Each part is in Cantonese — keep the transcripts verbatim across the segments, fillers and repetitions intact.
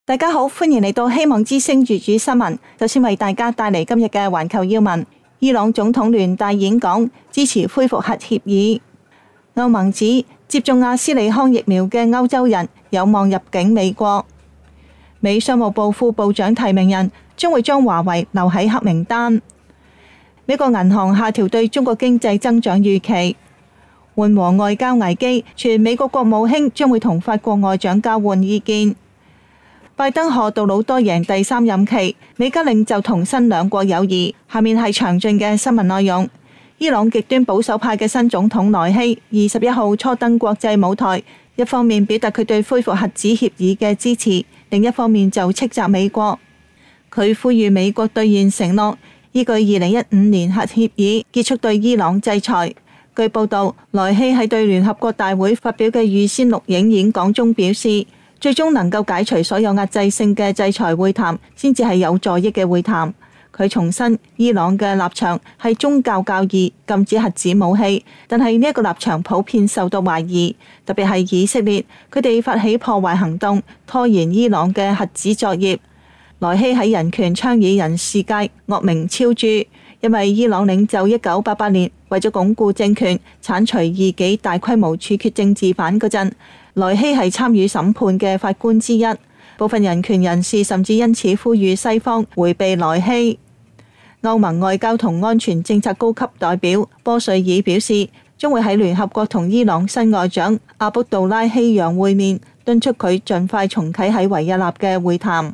大家好，歡迎嚟到希望之聲粵語新聞。首先為大家帶嚟今日嘅環球要聞。伊朗總統聯大演講，支持恢復核協議。歐盟指接種阿斯利康疫苗嘅歐洲人有望入境美國。美商務部副部長提名人將會將華為留喺黑名單。美國銀行下調對中國經濟增長預期。緩和外交危機，傳美國國務卿將會同法國外長交換意見。拜登賀杜魯多贏第三任期，美加領袖重申兩國友誼。下面係詳盡嘅新聞內容。伊朗極端保守派嘅新總統萊希二十一號初登國際舞台，一方面表達佢對恢復核子協議嘅支持，另一方面就斥責美國。佢呼籲美國兌現承諾，依據二零一五年核協議結束對伊朗制裁。據報道，萊希喺對聯合國大會發表嘅預先錄影演講中表示，最終能夠解除所有壓制性嘅制裁會談，先至係有助益嘅會談。佢重申伊朗嘅立場係宗教教義，禁止核子武器，但係呢一個立場普遍受到懷疑，特別係以色列，佢哋發起破壞行動，拖延伊朗嘅核子作業。萊希喺人權倡議人士界惡名昭著，因為伊朗領袖一九八八年為咗鞏固政權，剷除異己大規模處決政治犯嗰陣，萊希係參與審判嘅法官之一。部分人權人士甚至因此呼籲西方迴避萊希。歐盟外交同安全政策高級代表波瑞爾表示，將會喺聯合國同伊朗新外長阿卜杜拉希揚會面，敦促佢盡快重啟喺維也納嘅會談。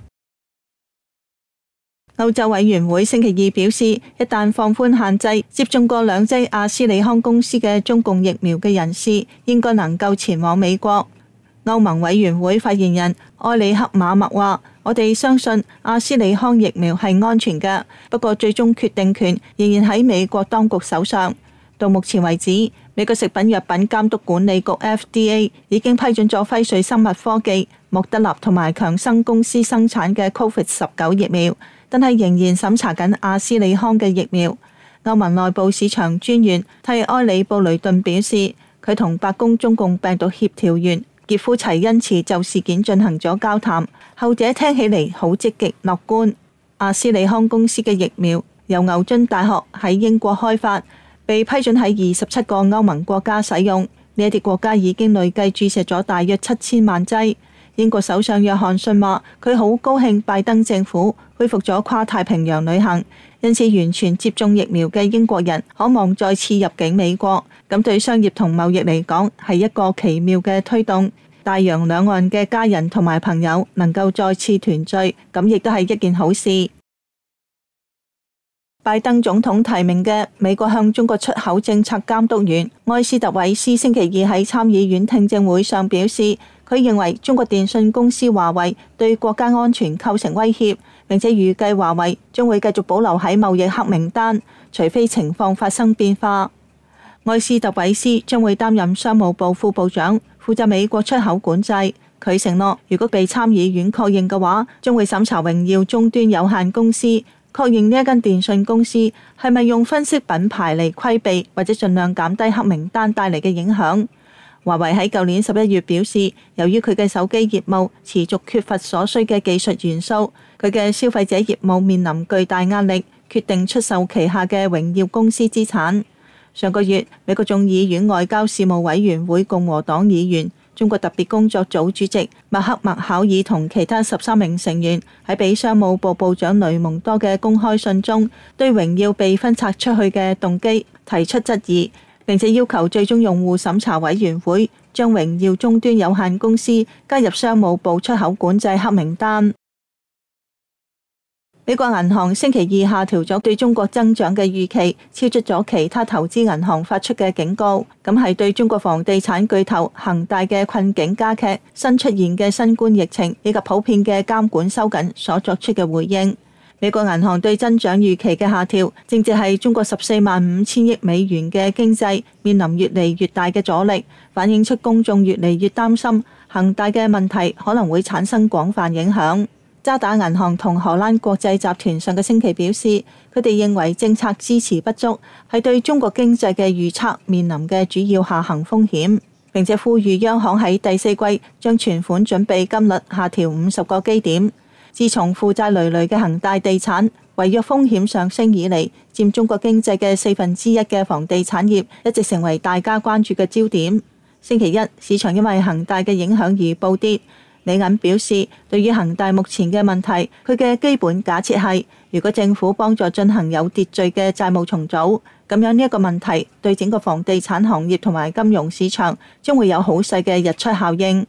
歐洲委員會星期二表示，一旦放寬限制，接種過兩劑阿斯利康公司嘅中共疫苗嘅人士應該能夠前往美國。歐盟委員會發言人埃里克馬默話，我哋相信阿斯利康疫苗係安全嘅，不過最終決定權仍然喺美國當局手上。到目前為止，美國食品藥品監督管理局 F D A 已經批准咗輝瑞生物科技、莫德納同埋強生公司生產嘅 Covid 十九疫苗，但係仍然審查緊阿斯利康嘅疫苗。歐盟內部市場專員替埃里布雷頓表示，佢同白宮中共病毒協調員傑夫齊恩茨就事件進行咗交談，後者聽起嚟好積極樂觀。阿斯利康公司嘅疫苗由牛津大學喺英國開發，被批准喺二十七個歐盟國家使用，呢一啲國家已經累計注射咗大約七千萬劑。英國首相約翰遜話，佢好高興拜登政府恢復咗跨太平洋旅行，因此完全接種疫苗嘅英國人可望再次入境美國。咁對商業同貿易嚟講係一個奇妙嘅推動，大洋兩岸嘅家人同埋朋友能夠再次團聚，咁亦都係一件好事。拜登總統提名嘅美國向中國出口政策監督員埃斯特韋斯星期二喺參議院聽證會上表示，佢認為中國電信公司華為對國家安全構成威脅，並且預計華為將會繼續保留喺貿易黑名單，除非情況發生變化。埃斯特韋斯將會擔任商務部副部長，負責美國出口管制。佢承諾，如果被參議院確認嘅話，將會審查榮耀終端有限公司，確認呢一間電信公司係咪用分析品牌嚟規避或者盡量減低黑名單帶嚟嘅影響。華為喺舊年十一月表示，由於佢嘅手機業務持續缺乏所需嘅技術元素，佢嘅消費者業務面臨巨大壓力，決定出售旗下嘅榮耀公司資產。上個月，美國眾議院外交事務委員會共和黨議員、中國特別工作組主席麥克麥考爾同其他十三名成員喺俾商務部部長雷蒙多嘅公開信中，對榮耀被分拆出去嘅動機提出質疑，並且要求最終用戶審查委員會將榮耀終端有限公司加入商務部出口管制黑名單。美國銀行星期二下調咗對中國增長嘅預期，超出咗其他投資銀行發出嘅警告。咁係對中國房地產巨頭恒大嘅困境加劇、新出現嘅新冠疫情以及普遍嘅監管收緊所作出嘅回應。美國銀行對增長預期嘅下調，正正係中國十四萬五千億美元嘅經濟面臨越嚟越大嘅阻力，反映出公眾越嚟越擔心恒大嘅問題可能會產生廣泛影響。渣打銀行同荷蘭國際集團上個星期表示，佢哋認為政策支持不足係對中國經濟嘅預測面臨嘅主要下行風險。 並且呼籲央行喺第四季將存款準備金率下調五十個基點。自從負債累累嘅恒大地產違約風險上升以嚟，佔中國經濟嘅四分之一嘅房地產業一直成為大家關注嘅焦點。星期一，市場因為恒大嘅影響而暴跌。李銀表示，對於恒大目前嘅問題，佢嘅基本假設係，如果政府幫助進行有秩序嘅債務重組，咁樣呢一個問題對整個房地產行業同埋金融市場將會有好細嘅溢出效應。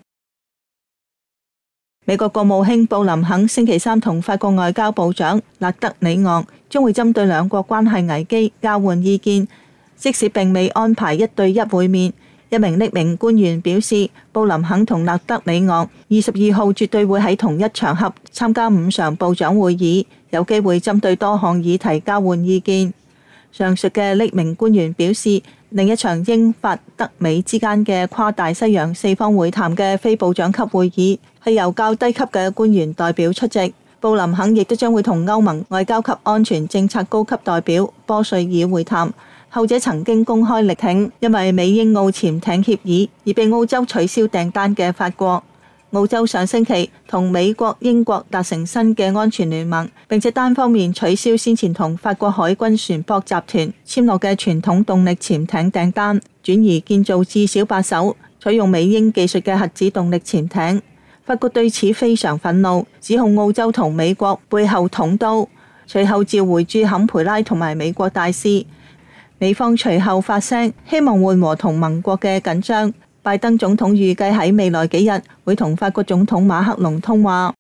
美國國務卿布林肯星期三同法國外交部長勒德里昂將會針對兩國關係危機交換意見，即使並未安排一對一會面。一名匿名官員表示，布林肯同勒德里昂二十二號絕對會喺同一場合參加五常部長會議，有機會針對多項議題交換意見。上述嘅匿名官員表示，另一場英法德美之間嘅跨大西洋四方會談嘅非部長級會議係由較低級嘅官員代表出席。布林肯亦都將會同歐盟外交及安全政策高級代表波瑞爾會談。後者曾經公開力挺因為美英澳潛艇協議而被澳洲取消訂單嘅法國。澳洲上星期同美國、英國達成新嘅安全聯盟，並且單方面取消先前同法國海軍船舶集團簽落嘅傳統動力潛艇訂單，轉而建造至少八艘採用美英技術嘅核子動力潛艇。法國對此非常憤怒，指控澳洲同美國背後捅刀，隨後召回駐坎培拉同埋美國大使。美方隨後發聲，希望緩和同盟國嘅緊張。拜登總統預計喺未來幾日會同法國總統馬克龍通話。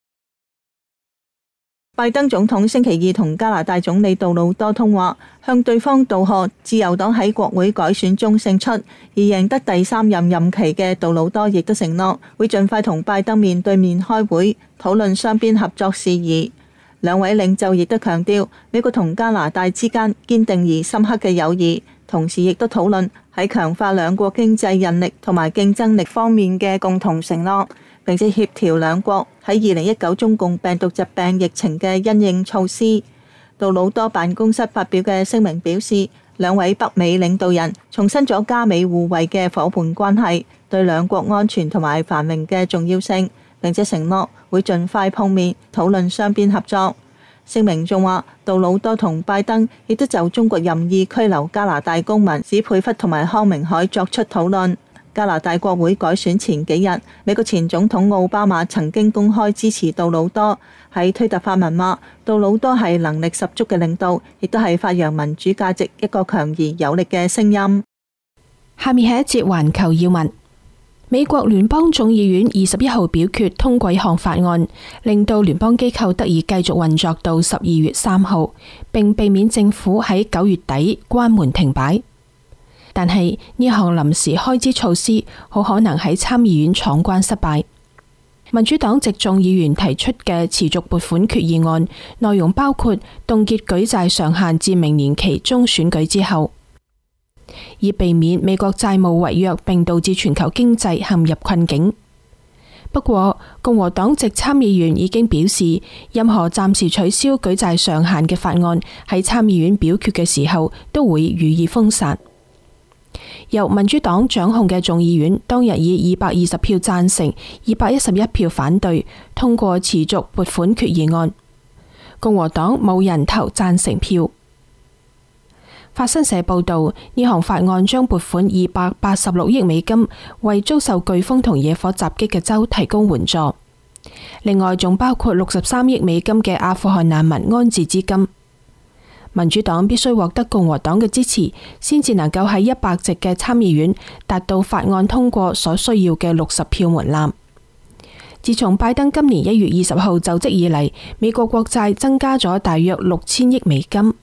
拜登總統星期二同加拿大總理杜魯多通話，向對方道賀自由黨喺國會改選中勝出而贏得第三任任期嘅杜魯多，亦都承諾會盡快同拜登面對面開會，討論雙邊合作事宜。兩位領袖亦都強調美國同加拿大之間堅定而深刻嘅友誼，同時亦都討論喺強化兩國經濟韌力同埋競爭力方面嘅共同承諾，並且協調兩國喺二零一九中共病毒疾病疫情嘅因應措施。杜魯多辦公室發表嘅聲明表示，兩位北美領導人重申咗加美互惠嘅夥伴關係對兩國安全同埋繁榮嘅重要性，並且承諾會盡快碰面討論雙邊合作。聲明仲話，杜魯多同拜登亦都就中國任意拘留加拿大公民史佩弗同埋康明凱作出討論。加拿大國會改選前幾日，美國前總統奧巴馬曾經公開支持杜魯多，喺推特發文話，杜魯多係能力十足嘅領導，亦都係發揚民主價值一個強而有力嘅聲音。 下面係一節環球要聞。美國聯邦眾議院二十一號表決通過一項法案，令到聯邦機構得以繼續運作到十二月三號，並避免政府喺九月底關門停擺。但係呢項臨時開支措施好可能喺參議院闖關失敗。民主黨籍眾議員提出嘅持續撥款決議案，內容包括凍結舉債上限至明年期中選舉之後，以避免美國債務違約並導致全球經濟陷入困境。不過，共和黨籍參議員已經表示，任何暫時取消舉債上限嘅法案喺參議院表決嘅時候都會予以封殺。由民主黨掌控嘅眾議院當日以二百二十票贊成、二百一十一票反對通過持續撥款決議案，共和黨冇人投贊成票。法新社報道，呢項法案將撥款二百八十六億美金，為遭受颶風同野火襲擊嘅州提供援助。另外，仲包括六十三億美金嘅阿富汗難民安置資金。民主黨必須獲得共和黨嘅支持，先至能夠喺一百席嘅參議院達到法案通過所需要嘅六十票門檻。自從拜登今年一月二十號就職以嚟，美國國債增加咗大約六千億美金。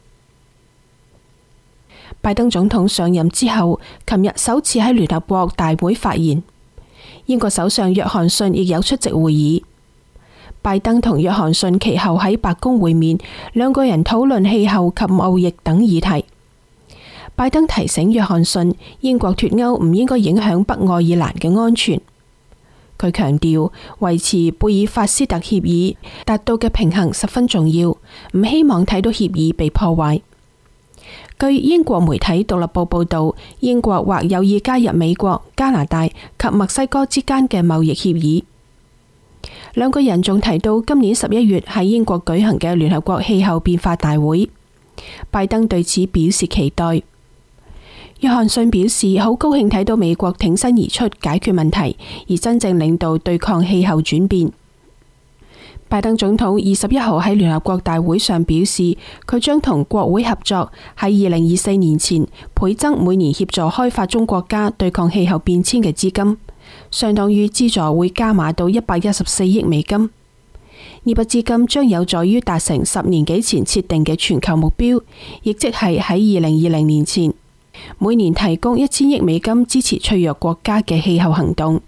拜登總統上任之後，琴日首次喺聯合國大會發言。英國首相約翰遜亦有出席會議。拜登同約翰遜其後喺白宮會面，兩個人討論氣候及貿易等議題。拜登提醒約翰遜，英國脫歐唔應該影響北愛爾蘭嘅安全。佢強調，維持貝爾法斯特協議達到嘅平衡十分重要，唔希望睇到協議被破壞。 據英國媒體獨立報報道，英國或有意加入美國、加拿大及墨西哥之間嘅貿易協議。兩個人仲提到今年十一月喺英國舉行嘅聯合國氣候變化大會，拜登對此表示期待。約翰遜表示好高興睇到美國挺身而出解決問題，而真正領導對抗氣候轉變。拜登總統二十一號喺聯合國大會上表示，佢將同國會合作，喺二零二四年前倍增每年協助開發中國家對抗氣候變遷嘅資金，相當於資助會加碼到一百一十四億美金。呢筆資金將有助於達成十年幾前設定嘅全球目標，亦即係喺二零二零年前每年提供一千億美金支持脆弱國家嘅氣候行動。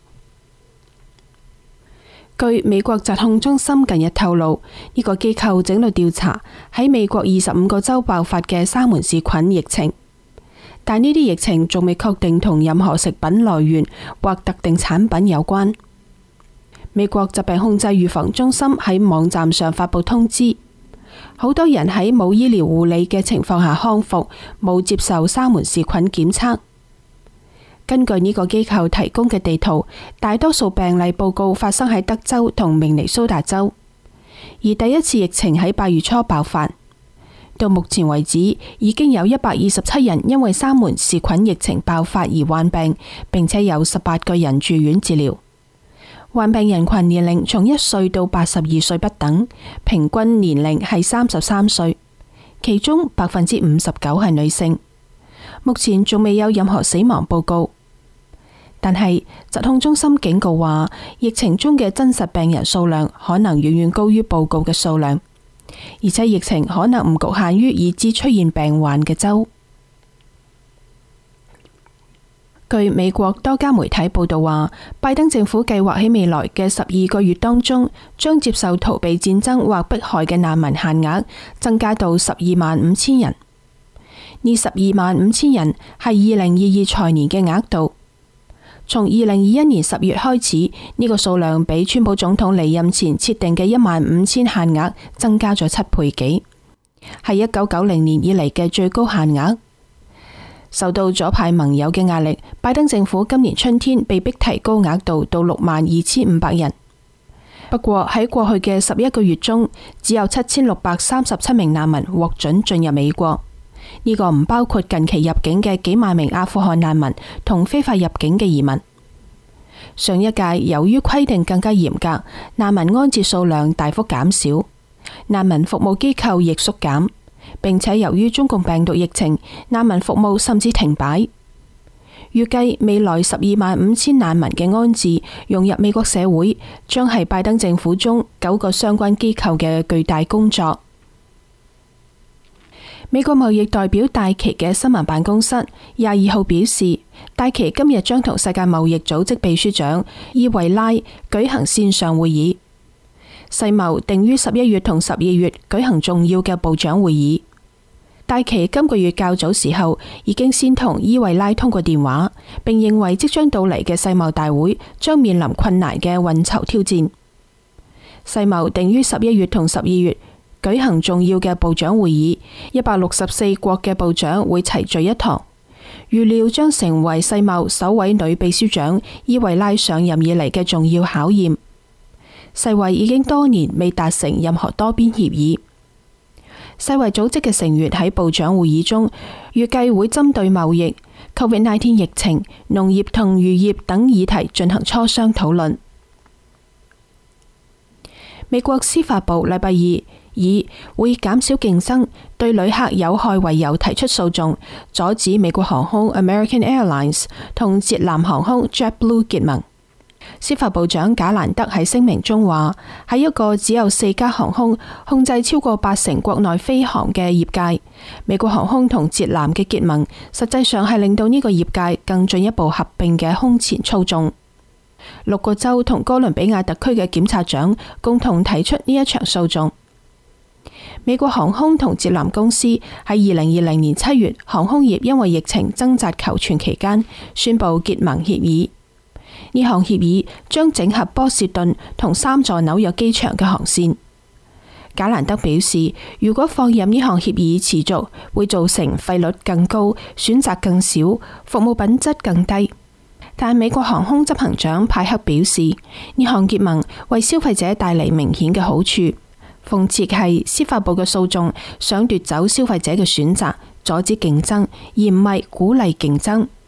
據美國疾控中心近日透露，呢個機構正在調查喺美國二十五個州爆發嘅沙門氏菌疫情，但呢啲疫情仲未確定同任何食品來源或特定產品有關。美國疾病控制預防中心喺網站上發佈通知，好多人喺冇醫療護理嘅情況下康復，冇接受沙門氏菌檢測。根據呢個機構提供嘅地圖，大多數病例報告發生喺德州同明尼蘇達州，而第一次疫情喺八月初爆發。到目前為止，已經有一百二十七人因為沙門氏菌疫情爆發而患病，並且有十八個人住院治療。患病人群年齡從一歲到八十二歲不等，平均年齡係三十三歲，其中百分之五十九係女性。目前仲未有任何死亡報告，但係疾控中心警告話，疫情中嘅真實病人數量可能遠遠高於報告嘅數量，而且疫情可能唔局限於已知出現病患嘅州。據美國多家媒體報道話，拜登政府計劃喺未來嘅十二個月當中，將接受逃避戰爭或迫害嘅難民限額增加到十二萬五千人。呢十二萬五千人係二零二二財年嘅額度，從二零二一年十月開始，呢、這個數量比川普總統離任前設定嘅一萬五千限額增加咗七倍幾，係一九九零年以嚟嘅最高限額。受到左派盟友嘅壓力，拜登政府今年春天被迫提高額度到六萬二千五百人。不過喺過去嘅十一個月中，只有七千六百三十七名難民獲准進入美國。呢個唔包括近期入境嘅幾萬名阿富汗難民同非法入境嘅移民。上一屆由於規定更加嚴格，難民安置數量大幅減少，難民服務機構亦縮減，並且由於中共病毒疫情，難民服務甚至停擺。預計未來十二萬五千難民嘅安置融入美國社會，將係拜登政府中九個相關機構嘅巨大工作。美國貿易代表戴琪嘅新聞辦公室廿二號表示，戴琪今日將同世界貿易組織秘書長伊維拉舉行線上會議。世貿定於十一月同十二月舉行重要嘅部長會議。戴琪今個月較早時候已經先同伊維拉通過電話，並認為即將到嚟嘅世貿大會將面臨困難嘅運籌挑戰。世貿定於十一月同十二月舉行重要嘅部長會議，一百六十四國嘅部長會齊聚一堂，預料將成為世貿首位女秘書長伊維拉上任以嚟嘅重要考驗。世衛已經多年未達成任何多邊協議。世衛組織嘅成員喺部長會議中預計會針對貿易、Covid 十九 疫情、農業同漁業等議題進行磋商討論。美國司法部禮拜二以會減少競爭、對旅客有害為由提出訴訟，阻止美國航空 American Airlines 同捷藍航空 JetBlue 結盟。司法部長賈蘭德喺聲明中話，喺一個只有四家航空控制超過八成國內飛航嘅業界，美國航空同捷藍嘅結盟，實際上係令到呢個業界更進一步合併嘅空前操縱。六個州同哥倫比亞特區嘅檢察長共同提出呢一場訴訟。美國航空同捷藍公司喺二零二零年七月航空業因為疫情掙扎求存期間宣布結盟協議。呢項協議將整合波士頓同三座紐約機場嘅航線。 賈蘭德表示，如果放任呢項協議持續，會造成費率更高、選擇更少、服務品質更低。但美國航空執行長派克表示，呢項結盟為消費者帶嚟明顯嘅好處。諷刺係司法部嘅訴訟想奪走消費者嘅選擇，阻止競爭，而唔係鼓勵競爭。